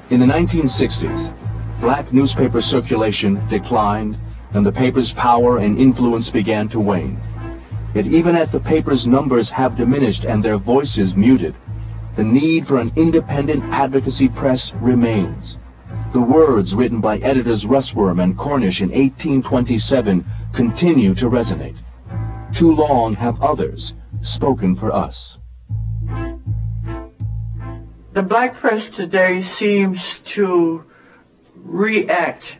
In the 1960s, black newspaper circulation declined and the paper's power and influence began to wane. Yet even as the paper's numbers have diminished and their voices muted, the need for an independent advocacy press remains. The words written by editors Russwurm and Cornish in 1827 continue to resonate. Too long have others spoken for us. The black press today seems to react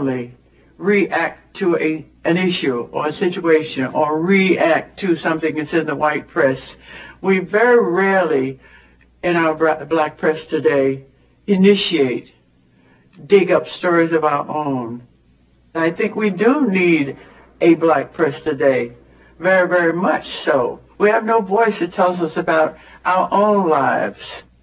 to an issue or a situation, or react to something that's in the white press. We very rarely, in our black press today, dig up stories of our own. I think we do need a black press today, very, very much so. We have no voice that tells us about our own lives.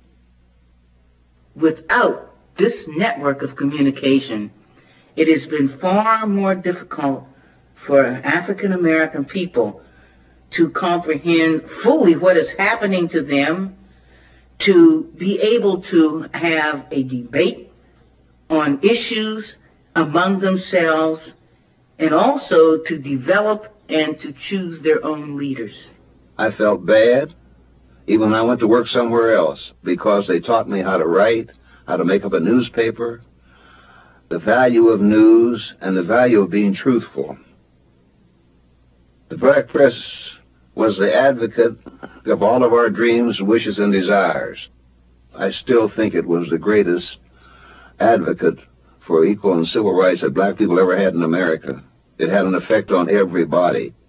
Without this network of communication, it has been far more difficult for African American people to comprehend fully what is happening to them, to be able to have a debate on issues among themselves, and also to develop and to choose their own leaders. I felt bad, even when I went to work somewhere else, because they taught me how to write, how to make up a newspaper, the value of news, and the value of being truthful. The black press was the advocate of all of our dreams, wishes, and desires. I still think it was the greatest advocate for equal and civil rights that black people ever had in America. It had an effect on everybody.